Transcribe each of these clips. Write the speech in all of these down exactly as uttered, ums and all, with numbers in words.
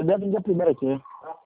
dentro do dia primeiro aqui.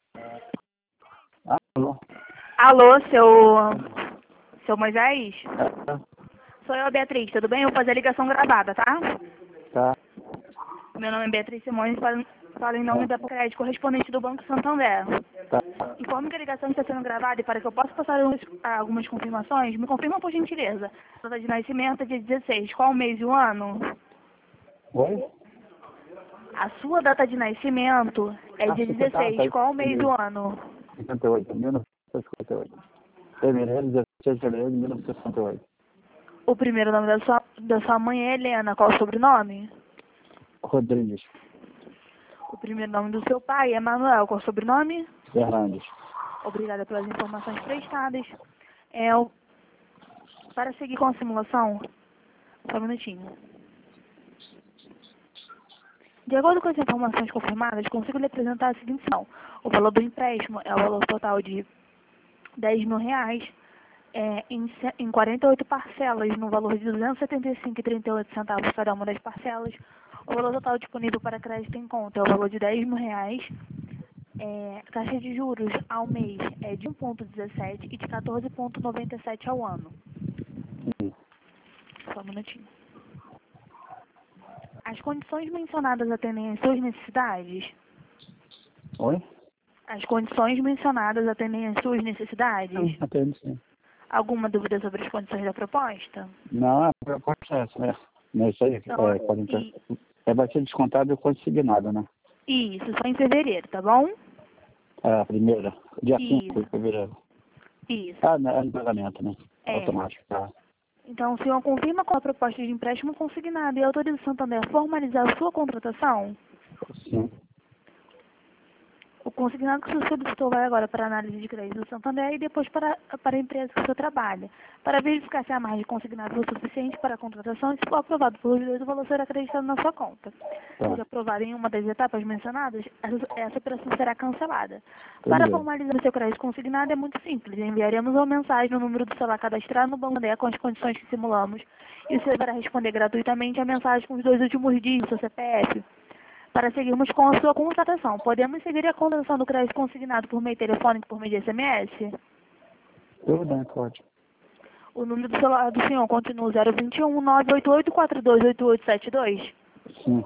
Alô? Alô, seu... Seu Moisés? É, Sou eu, Beatriz, tudo bem? Eu vou fazer a ligação gravada, tá? tá. Meu nome é Beatriz Simões, falo falo em nome da Crédito, correspondente do Banco Santander. Tá. Informo que a ligação está sendo gravada e para que eu possa passar algumas- algumas confirmações, me confirma por gentileza. Data de nascimento é dia dezesseis, qual o mês e o ano? Oi? A sua data de nascimento é Ah, dia cinquenta, tá, dezesseis, tá. qual o mês e o ano? cinquenta e oito, mil novecentos e cinquenta e oito. Fevereiro, dezesseis de fevereiro de mil novecentos e cinquenta e oito. O primeiro nome da sua, da sua mãe é Helena, qual o sobrenome? Rodrigues O primeiro nome do seu pai é Manuel, qual o sobrenome? Fernandes. Obrigada pelas informações prestadas. É, o- para seguir com a simulação, só um minutinho. De acordo com as informações confirmadas, consigo lhe apresentar a seguinte situação. O valor do empréstimo é o valor total de dez mil reais é, em, ce- em quarenta e oito parcelas, no valor de duzentos e setenta e cinco vírgula trinta e oito centavos cada uma das parcelas. O valor total disponível para crédito em conta é o valor de dez mil reais. É, a taxa de juros ao mês é de um vírgula dezessete e de quatorze vírgula noventa e sete ao ano. Sim. Só um minutinho. As condições mencionadas atendem às suas necessidades? Oi? As condições mencionadas atendem às suas necessidades? Não, atendo sim. Alguma dúvida sobre as condições da proposta? Não, a proposta é essa, né? Não é isso aí, Então, é, quarenta, e- é, vai ser descontado o consignado, né? Isso, só em fevereiro, tá bom? É, a primeira, dia Isso. cinco de fevereiro. Isso. Ah, não, é no pagamento, né? É. Automático, tá? Então, o senhor confirma com a proposta de empréstimo consignado e autoriza o Santander a formalizar a sua contratação? Sim. O consignado que o senhor solicitou vai agora para a análise de crédito do Santander e depois para, para a empresa que o senhor trabalha, para verificar se a margem consignada for suficiente para a contratação e se for aprovado pelos dois, o valor será acreditado na sua conta. Tá. Se aprovado em uma das etapas mencionadas, essa, essa operação será cancelada. Tudo Para bem. formalizar o seu crédito consignado é muito simples. Enviaremos uma mensagem no número do celular cadastrado no Banco Santander com as condições que simulamos e você deverá responder gratuitamente a mensagem com os dois últimos dígitos do seu C P F. Para seguirmos com a sua contratação, podemos seguir a contratação do crédito consignado por meio telefônico por meio de S M S? Tudo bem, pode. O número do celular do senhor continua zero dois um, nove oito oito quatro dois oito oito sete dois? Sim.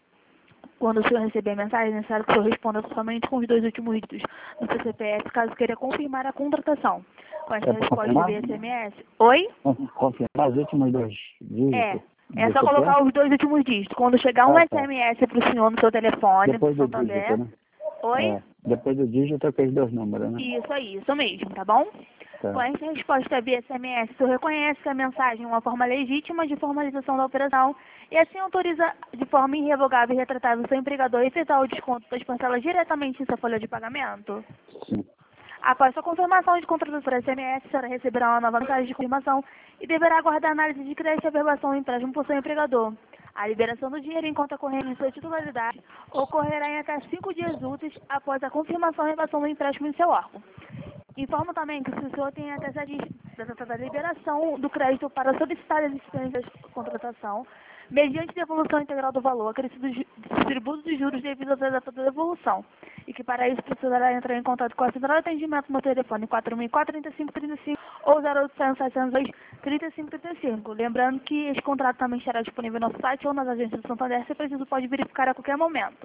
Quando o senhor receber a mensagem, é necessário que o senhor responda somente com os dois últimos dígitos do seu C P F, caso queira confirmar a contratação. Com essa É pra resposta confirmar? via S M S. Oi? Confirmar os últimos dois É. dígitos. É do só C P F? colocar os dois últimos dígitos. Quando chegar um Ah, tá. S M S para o senhor no seu telefone, Depois do do Santander. dígito, né? Oi? É. Depois do dígito, aqueles dois números, né? Isso aí, isso mesmo, tá bom? Tá. Com essa resposta via S M S, o senhor reconhece que a mensagem é uma forma legítima de formalização da operação e assim autoriza de forma irrevogável e retratável o seu empregador a efetuar o desconto das parcelas diretamente em sua folha de pagamento? Sim. Após sua confirmação de contrato por S M S, a senhora receberá uma nova mensagem de confirmação e deverá aguardar a análise de crédito e averbação do empréstimo por seu empregador. A liberação do dinheiro em conta corrente de sua titularidade ocorrerá em até cinco dias úteis após a confirmação e averbação do empréstimo em seu órgão. Informo também que se o senhor tem até sete dias da data da liberação do crédito para solicitar a existência da contratação, mediante devolução integral do valor acrescido dos ju- dos tributos e juros devidos à data da devolução, e que para isso precisará entrar em contato com a central de atendimento no telefone quatro mil e quatro, trinta e cinco trinta e cinco ou zero oitocentos, setecentos e dois, trinta e cinco trinta e cinco. Lembrando que esse contrato também estará disponível no nosso site ou nas agências do Santander, se preciso pode verificar a qualquer momento.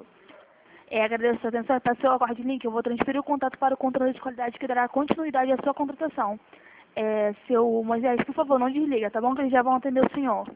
É, agradeço a sua atenção. Para seu aguarde link, eu vou transferir o contato para o controle de qualidade que dará continuidade à sua contratação. É, seu Moisés, por favor, não desliga, tá bom? Que eles já vão atender o senhor.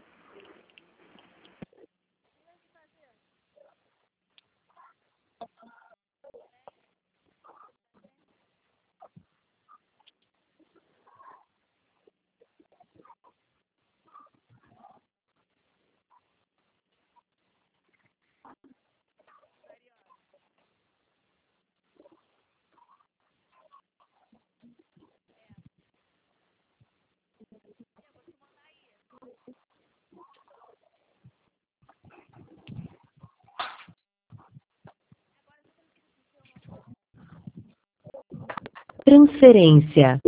Transferência.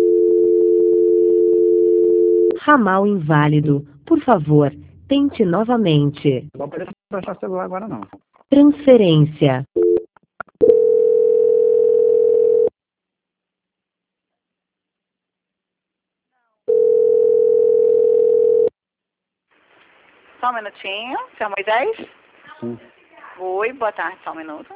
Ramal inválido. Por favor, tente novamente. Não vou poder baixar o celular agora, não. Transferência. Só um minutinho. Seu Moisés? Sim. Oi, boa tarde, só um minuto.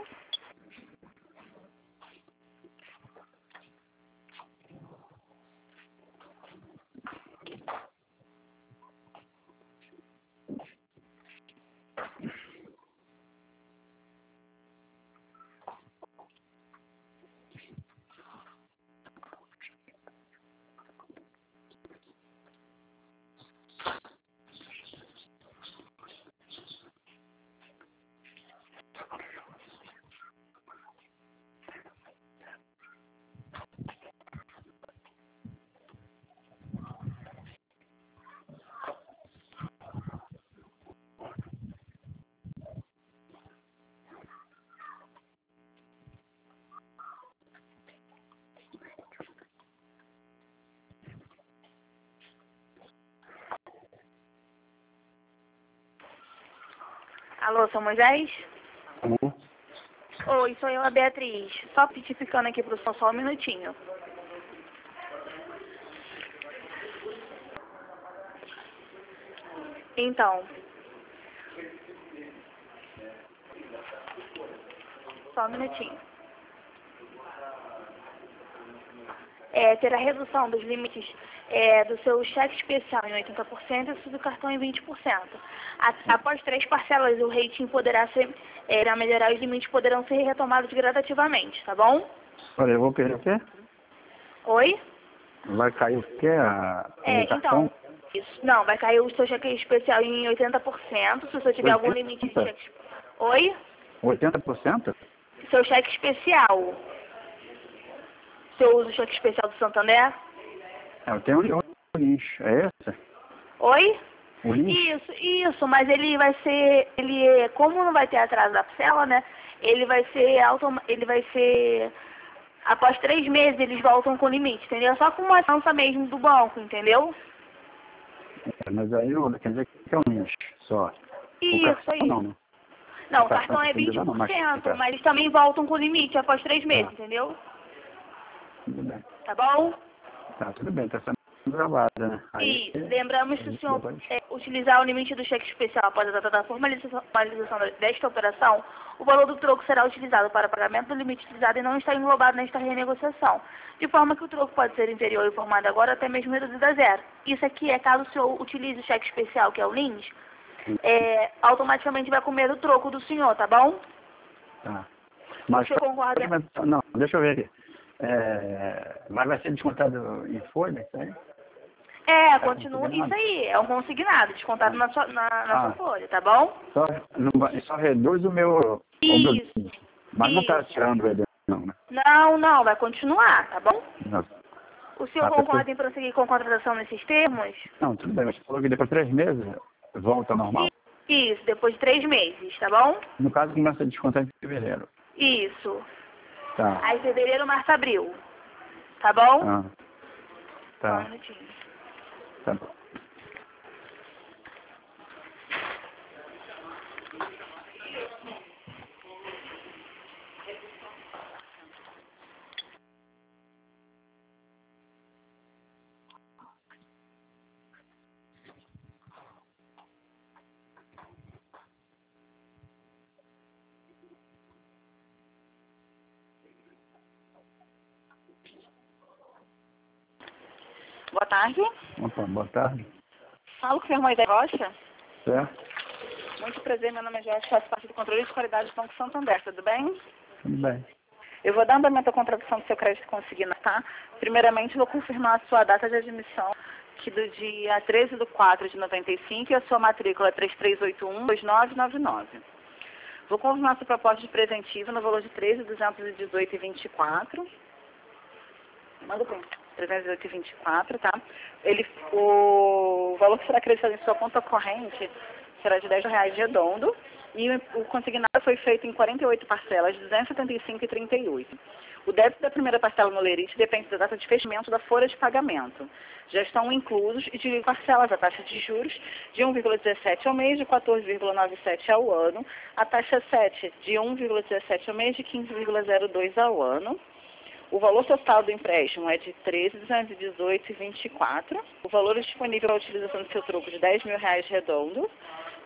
Alô, seu Moisés? Uhum. Oi, sou eu, a Beatriz. Só pitificando aqui pro som, só um minutinho. Então. Só um minutinho. É, terá redução dos limites é, do seu cheque especial em oitenta por cento e do cartão em vinte por cento. A, após três parcelas, o rating poderá ser, é, irá melhorar, os limites poderão ser retomados gradativamente, tá bom? Olha, eu vou perder o quê? Oi? Vai cair o quê? A, É, o cartão? então, isso. Não, vai cair o seu cheque especial em oitenta por cento, se você tiver algum limite de cheque. Oi? oitenta por cento? Seu cheque especial. Você usa o cheque especial do Santander? É, eu tenho o lixo, é esse? Oi? O lixo? Isso, isso, mas ele vai ser, ele, como não vai ter atraso da parcela, né? Ele vai ser automa ele vai ser, após três meses eles voltam com limite, entendeu? Só com uma ação mesmo do banco, entendeu? É, mas aí eu, quer dizer que é um lixo só. O Isso, cartão aí. não, né? Não, O o cartão é tem que vinte dar, não, por mas- cento, mas eles também voltam com limite após três meses, Ah. entendeu? Tudo bem. Tá bom? Tá, tudo bem, tá sendo gravada, né? Aí, E lembramos que se o senhor depois- é, utilizar o limite do cheque especial após a data da formalização formalização desta operação, o valor do troco será utilizado para pagamento do limite utilizado e não está englobado nesta renegociação, de forma que o troco pode ser inferior ao informado agora até mesmo reduzido a zero. Isso aqui é caso o senhor utilize o cheque especial, que é o lins, é, automaticamente vai comer o troco do senhor, tá bom? Tá. Mas, O senhor concorda? não, deixa eu ver aqui. É, mas vai ser descontado em folha, isso aí? É, continua isso aí, é um consignado, descontado na sua, na, na sua Ah. folha, tá bom? Só, não, vai- só reduz o meu... O meu Isso. mas não tá Isso. tirando ele, não, né? Não, não, vai continuar, tá bom? Não, O senhor Ah, concorda perfeito. em prosseguir com a contratação nesses termos? não, tudo bem, mas você falou que depois de três meses volta ao normal? Isso, depois de três meses, tá bom? No caso, começa a descontar em fevereiro. Isso. Tá. Aí fevereiro, março, abril. Tá bom? Ah, Só um tá, minutinho. tá bom. Boa tarde. Opa, boa tarde. Falo com o senhor Moisés Rocha. Certo? Muito prazer, meu nome é Jorge, faço parte do controle de qualidade do Banco Santander, tudo bem? Tudo bem. Eu vou dar andamento à contratação do seu crédito consignado, tá? Primeiramente, vou confirmar a sua data de admissão, que do dia treze de quatro de noventa e cinco, e a sua matrícula é três três oito um, dois nove nove nove. Vou confirmar sua proposta de preventivo no valor de treze mil duzentos e dezoito reais e vinte e quatro centavos. Manda bem. trezentos e oito reais e vinte e quatro centavos, tá? Ele, o valor que será acreditado em sua conta corrente será de dez reais redondo, e o consignado foi feito em quarenta e oito parcelas, de duzentos e setenta e cinco reais e trinta e oito centavos. O débito da primeira parcela no Lerite depende da data de fechamento da folha de pagamento. Já estão inclusos e de parcelas a taxa de juros de um vírgula dezessete ao mês, de quatorze vírgula noventa e sete ao ano, a taxa sete de um vírgula dezessete ao mês, de quinze vírgula zero dois ao ano. O valor total do empréstimo é de treze mil duzentos e dezoito reais e vinte e quatro centavos. O valor disponível para a utilização do seu troco de dez mil reais redondo.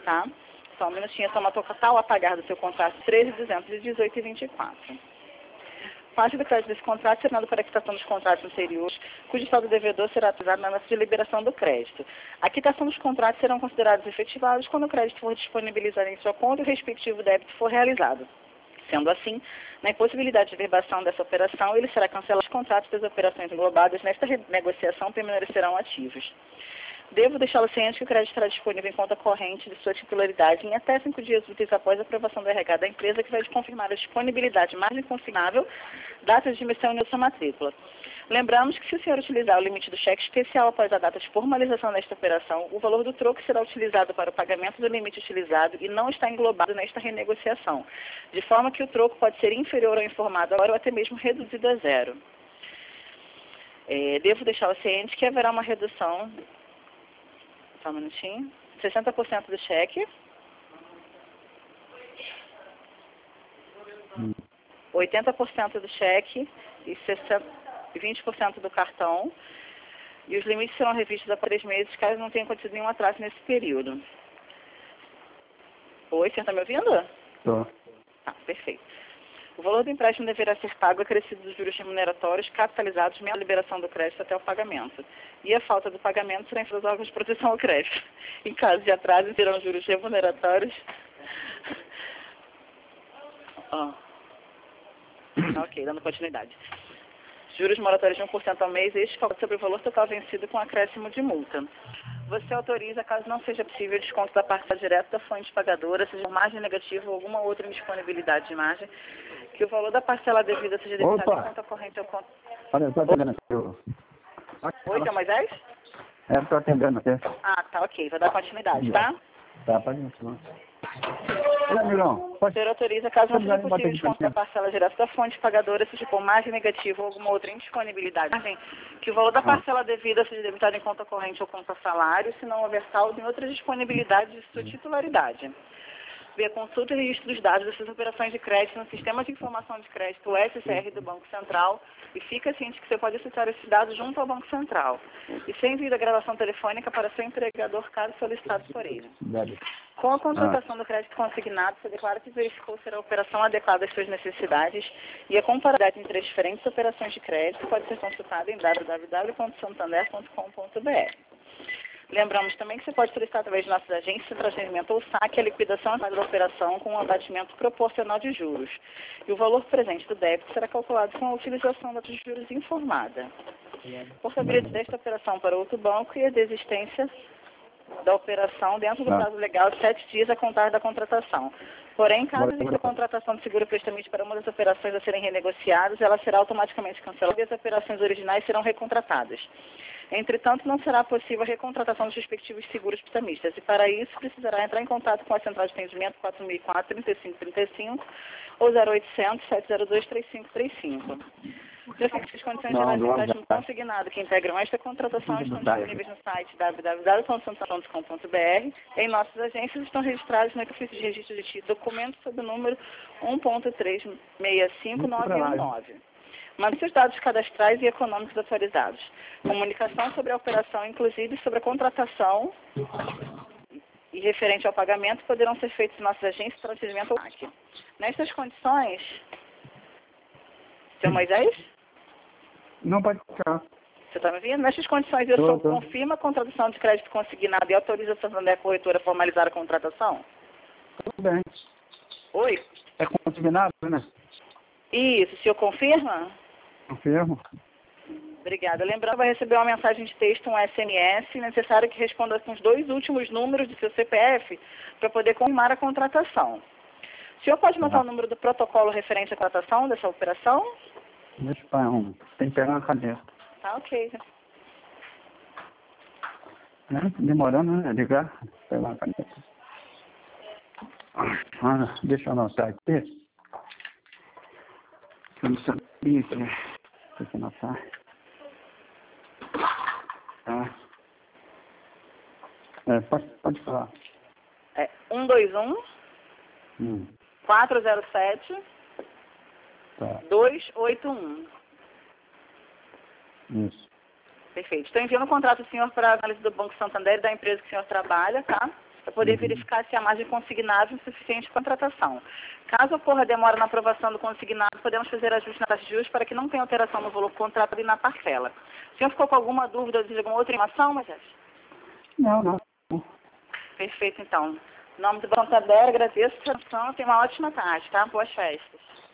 tá? Só um minutinho, a soma total a pagar do seu contrato, treze mil duzentos e dezoito reais e vinte e quatro centavos. Parte do crédito desse contrato será para a quitação dos contratos anteriores, cujo saldo devedor será atualizado na nota de liberação do crédito. A quitação dos contratos serão considerados efetivados quando o crédito for disponibilizado em sua conta e o respectivo débito for realizado. Sendo assim, na impossibilidade de verbação dessa operação, ele será cancelado. Os contratos das operações englobadas nesta negociação permanecerão ativos. Devo deixá-lo ciente que o crédito estará disponível em conta corrente de sua titularidade em até cinco dias úteis após a aprovação do R H da empresa, que vai confirmar a disponibilidade de margem consignável, data de emissão e sua matrícula. Lembramos que, se o senhor utilizar o limite do cheque especial após a data de formalização desta operação, o valor do troco será utilizado para o pagamento do limite utilizado e não está englobado nesta renegociação, de forma que o troco pode ser inferior ao informado agora ou até mesmo reduzido a zero. É, devo deixá-lo ciente que haverá uma redução, só um minutinho, sessenta por cento do cheque, oitenta por cento do cheque e vinte por cento do cartão. E os limites serão revistos a três meses, caso não tenha acontecido nenhum atraso nesse período. Oi, você está me ouvindo? Estou. Ah, perfeito. O valor do empréstimo deverá ser pago acrescido dos juros remuneratórios capitalizados mesmo a liberação do crédito até o pagamento. E a falta do pagamento será influída órgãos de proteção ao crédito. Em caso de atraso, serão juros remuneratórios. Oh. Ok, dando continuidade. Juros moratórios de um por cento ao mês, este calcula sobre o valor total vencido com acréscimo de multa. Você autoriza, caso não seja possível, desconto da parcela direta da fonte pagadora, seja margem negativa ou alguma outra indisponibilidade de margem, que o valor da parcela devida seja debitado em conta corrente ou conta... Olha, eu estou atendendo aqui. Oi, seu Moisés? É, estou atendendo aqui. Ah, tá, ok. Vou dar continuidade, tá? Tá, pode ir. Olha, amigão, O senhor autoriza, caso não seja possível, desconto da parcela direta da fonte pagadora, seja por margem negativa ou alguma outra indisponibilidade, margem, que o valor da parcela devida seja debitado em conta corrente ou conta salário, se não houver saldo em outra disponibilidade de sua titularidade. B. Consulta e registro dos dados dessas operações de crédito no Sistema de Informação de Crédito, o S C R do Banco Central, e fica ciente que você pode acessar esses dados junto ao Banco Central. E sem envio da gravação telefônica para seu empregador, caso solicitado por ele. Com a contratação do crédito consignado, você declara que verificou ser a operação adequada às suas necessidades e a comparabilidade entre as diferentes operações de crédito pode ser consultada em w w w ponto santander ponto com ponto b r. Lembramos também que você pode solicitar através de nossas agências de transferimento ou saque a liquidação da operação com um abatimento proporcional de juros. E o valor presente do débito será calculado com a utilização da taxa de juros informada. Portabilidade desta operação para outro banco e a desistência da operação dentro do prazo legal de sete dias a contar da contratação. Porém, caso exista contratação de seguro prestamista para uma das operações a serem renegociadas, ela será automaticamente cancelada e as operações originais serão recontratadas. Entretanto, não será possível a recontratação dos respectivos seguros prestamistas e, para isso, precisará entrar em contato com a Central de Atendimento quatro mil e quatro, trinta e cinco trinta e cinco ou zero oitocentos, sete zero dois, três cinco três cinco. Já sei que as condições gerais de empréstimo consignado que integram esta contratação estão disponíveis no site w w w ponto santander ponto com ponto b r. Em nossas agências estão registrados no ofício de registro de título documentos sob o número um ponto três seis cinco nove um nove. Mande seus dados cadastrais e econômicos atualizados. Comunicação sobre a operação, inclusive sobre a contratação e referente ao pagamento, poderão ser feitos em nossas agências de transferimento ou saque. Nestas condições... Seu Moisés? Não pode ficar. Você está me ouvindo? Nestas condições, eu só confirmo a contratação de crédito consignado e autoriza a Santander Corretora a formalizar a contratação? Tudo bem. Oi? É consignado, né? Isso. O senhor confirma? Confirmo. Obrigada. Lembrando, vai receber uma mensagem de texto, um S M S, necessário que responda com os dois últimos números do seu C P F para poder confirmar a contratação. O senhor pode notar o número do protocolo referente à contratação dessa operação? Deixa eu pegar um. Tem que pegar uma cadeira. Tá, ok. É, demorando, né? Ligar. Pegar uma cadeira. Ah, deixa eu anotar aqui. Eu não sabia que... Tem que anotar. Tá. É, pode, pode falar. É um dois um, Hum. quatro zero sete, Tá. dois oito um. Isso. Perfeito. Estou enviando o contrato do senhor para a análise do Banco Santander e da empresa que o senhor trabalha, tá? para poder Uhum. verificar se a margem consignável é suficiente para a contratação. Caso ocorra demora na aprovação do consignado, podemos fazer ajustes na taxa de juros para que não tenha alteração no valor contratado e na parcela. O senhor ficou com alguma dúvida ou deseja alguma outra informação, Moisés? Não, não. Perfeito, então. Em nome do Banco Santander, agradeço a sua atenção. Tenha uma ótima tarde, tá? Boas festas.